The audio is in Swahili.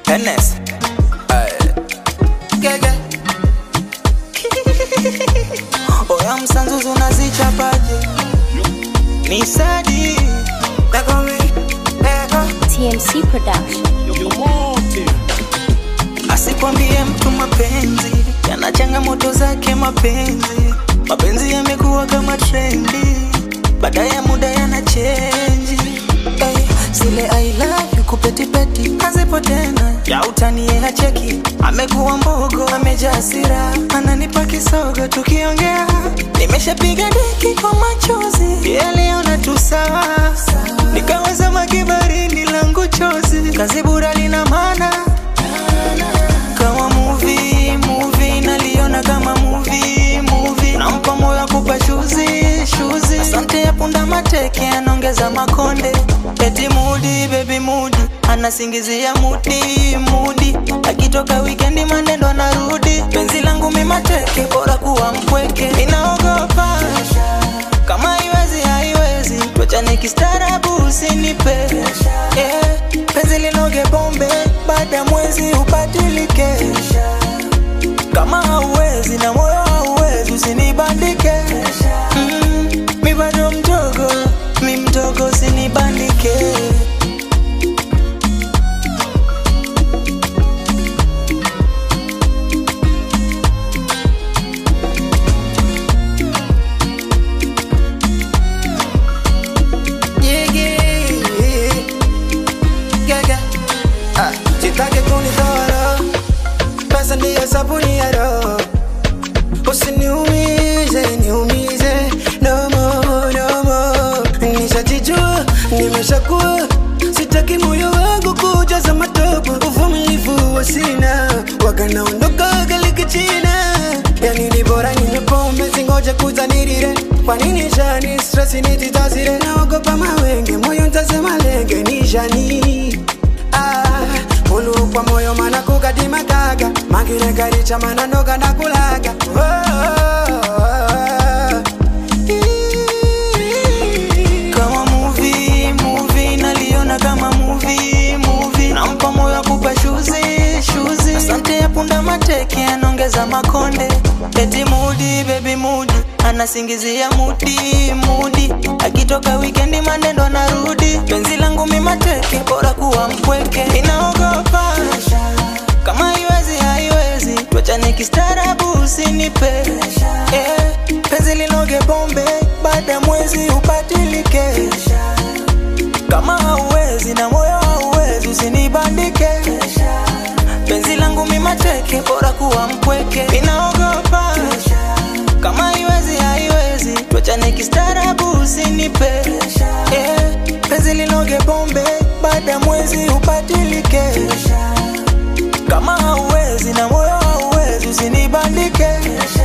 Hennes. Gege. Oya msanzuzu unazichapaje? Ni Sadi. TMC Production. Asikwambie mtu mapenzi yana changamoto zake. Mapenzi yamekuwa kama trendi, baada ya muda yana change. Zile I love you kupetipeti hazipo tena, ya utani yeye hacheki. Amekuwa mbogo, amejaa hasira, ananipa kisogo tukiongea. Nimeshapiga deki kwa machozi, yeye aliona tu sawa. Nikawaza makibarini langu chozi, kazi bura lina maana. Kama movie, naliona kama movie. Nampa moyo kupa shuzi. Asante ya punda mateke, anaongeza makonde. Eti moody, baby moody, anasingizia moody. Akitoka weekendi manendo anarudi. Penzi langu mimi mateke, bora kuwa mpweke. Ninaogopa kama haiwezi, tuachane kistaarabu usinipe. Penzi linoge bombe, baada mwezi ubadilike. Kama hauwezi na moyo hauwezi usinibandike. Mi bado mdogo usinibandike. Sitaki kunitawala, pesa ndiyo sabuni ya roho. Usiniumize, no more. Nishajijua, nimeshakuwa, sitaki moyo wangu kujaza matope. Uvumilivu wa sina, wakanaondoka galiki china. Yani ni bora ninywe pombe, singoje kuzanirire. Kwa nini jani, stress nititazire. Naogopa mawenge, moyo ntasema lenge, nijani. Ulu kwa moyo mana kukadima kaga, magire garicha mana noga nakulaga. Kama movie, naliona kama movie. Nampa moyo kupa shuzi. Asante ya punda mateke, anaongeza makonde. Eti moody, baby moody, anasingizia moody. Akitoka weekendi manendo anarudi. Penzi langu mimi mateke, bora kuwa mpweke. Ninaogopa kama haiwezi, tuachane kistaarabu usinipe. Penzi linoge bombe, baada mwezi ubadilike. Kama hauwezi na moyo hauwezi usinibandike. Penzi langu mimi mateke, bora kuwa mpweke. Ninaogopa kama haiwezi, tuachane kistaarabu usinipe. Penzi linoge bombe, baada mwezi ubadilike. Kama hauwezi na moyo hauwezi usinibandike.